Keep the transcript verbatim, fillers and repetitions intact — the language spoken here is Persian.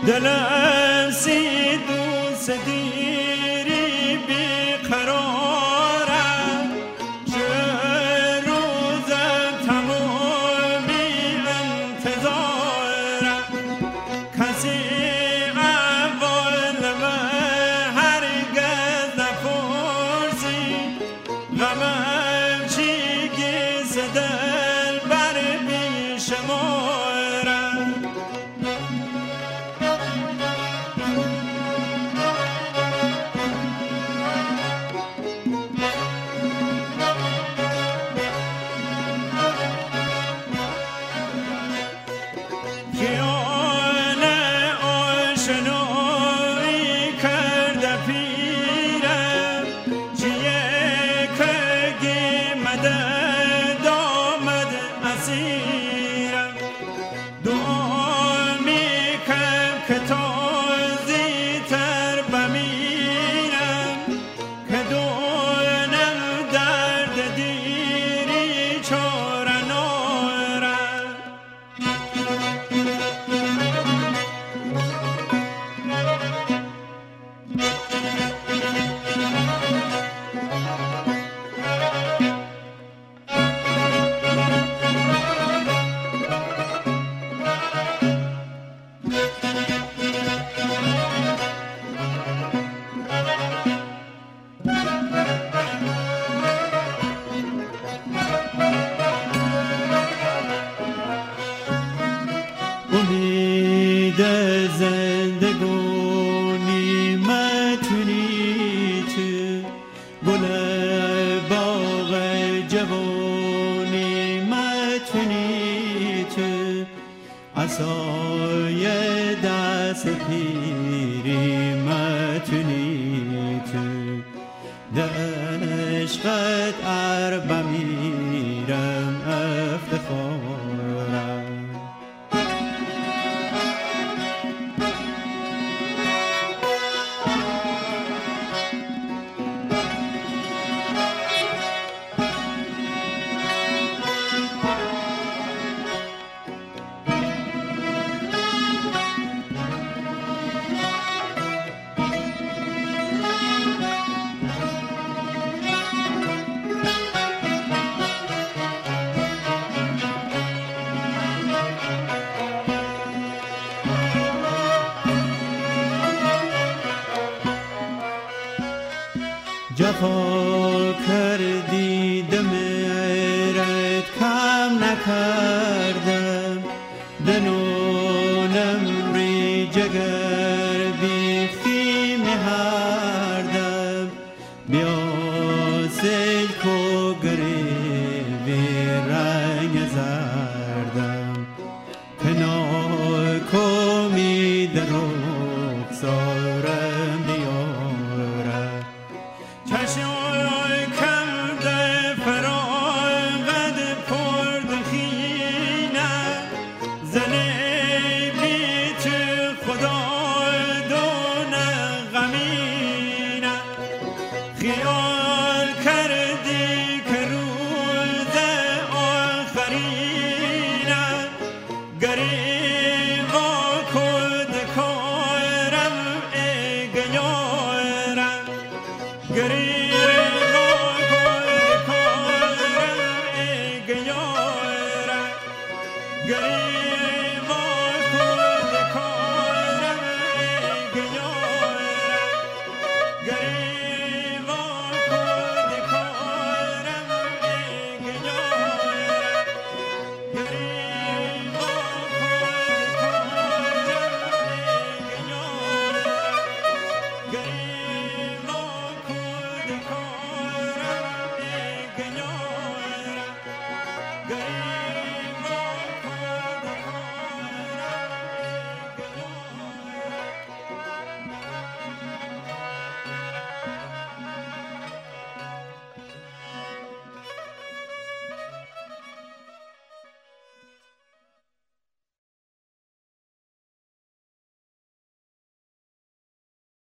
دلم سی دوست دیری بیقرارم چه روزم تمامی انتظارم کسی اول من هرگز نپرسی غمم چیگیست دل بر بیشمارم خیال آشنایی کرده پیرم چیه که گیمده دامد اسیرم دعا میکم که تازی تر بمیرم که دونم درد دیری چاره نارم امید زندگانی متونی تو گل باغ جوانی متونی تو عصای دست پیری متونی تو در عشقت ار بمیرم افتخارم جفا کردی دمرت کم نکردم دنونم ری جگر بیخی مهردم بیا سلک و گریبی رنگ زردم کنار کمی در رخسارم بیارم چشمای کرده فراغت پرد خینه زنه بی تو خدا دونه غمینه خیال کردی که روز آخرینه گریبا کد کارم ای گیارم گریبا کد کارم ای گیارم گریبا